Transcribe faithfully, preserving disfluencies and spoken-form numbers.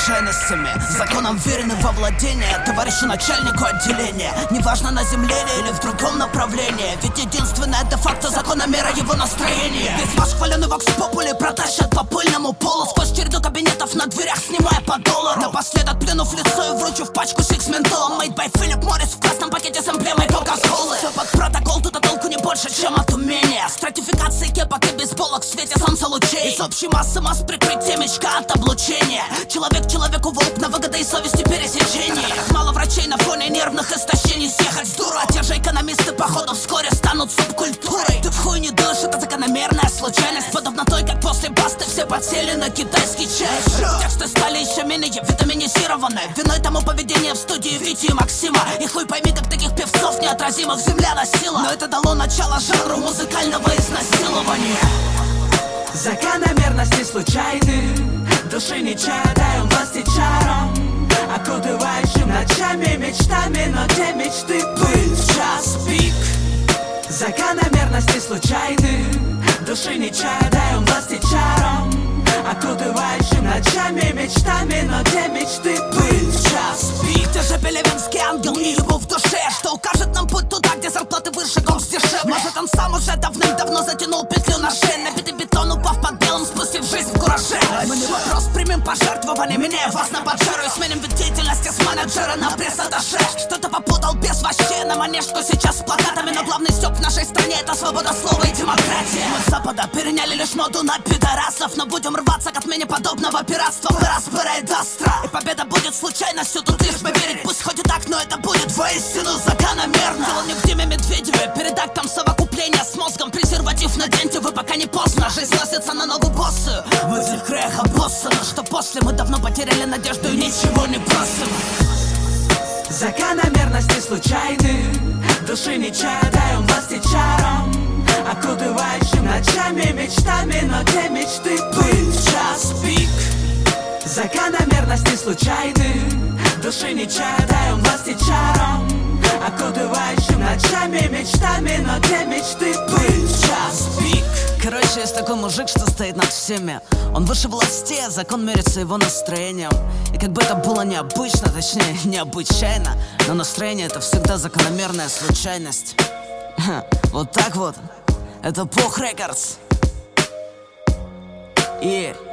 случайностями. Законом верены во владение товарищу начальнику отделения. Неважно, на земле ли или в другом направлении. Ведь единственное де-факто закономера его настроение. Весь ваш хваленый вокс-попули протащат по пыльному полу, сквозь череду кабинетов на дверях снимая по доллару. Напоследок плюну в лицо и вручу в пачку сикс ментолом. Made by Philip Morris в красном пакете с эмблемой Кока-Колы. Все под протокол, тут а толку не больше, чем от умения. Стратификации кепок и бейсболок в свете солнца лучей. Из общей массы масс прикрытия мечка от облучения. Человек человеку волк на выгоды и совести пересечения. Мало врачей на фоне нервных истощений. Съехать с дуру, а те же экономисты походу вскоре станут субкультурой. Ты в хуй не дышишь, это закономерная случайность. Подобно той, как после басты все подсели на китайский чай. Тексты стали еще менее витаминизированы. Виной тому поведение в студии Вити и Максима. И хуй пойми, как таких певцов неотразимых земля носила. Но это дало начало жанру музыкального изнасилования. Закономерности случайны, души не чаядаем власти чаром, окутывающим ночами мечтами, но те мечты пыль в час пик. Закономерности случайны, души не чаядаем власти чаром, окутывающим ночами мечтами, но те мечты пыль в час пик. Ты же пелевинский ангел и его в душе, что укажет нам путь туда, где зарплаты выше, гомс дешевле. Может, он сам уже давным-давно затянул петлю на шее, набитый бетон, упав под белым, спустив жизнь в кураже. Мы не вопрос, примем пожертвования, меняя вас на поджару и сменим вид деятельности с менеджера на пресс-атташе. Что-то попутал без вообще на манеж, что сейчас с плакатами, но главный стёб в нашей стране — это свобода слова и демократия. Мы с Запада переняли лишь моду на пидорасов, но будем рваться к отмене подобного пиратства. Распирает астра, и победа будет случайностью, тут лишь бы верить, пусть хоть и так, но это будет воистину закономерно. Дело не в Диме Медведеве, перед актом совокупления с мозгом презерватив наденьте, вы пока не поздно. Жизнь носится на ногу боссу, в этих краях обоссано, что после мы давно потеряли надежду и ничего не просим. Закономерности случайны, души не чаядаем власти чаром, окутывающим ночами мечтами, но те мечты пыль в час пик. Закономерности случайны, души не чаядаем власти чаром, окутывающим ночами мечтами, но те мечты пыль в час пик. Короче, есть такой мужик, что стоит над всеми. Он выше властей, а закон мерится его настроением. И как бы это было необычно, точнее, необычайно, но настроение — это всегда закономерная случайность. Вот так вот. Это Пох Рекордс. И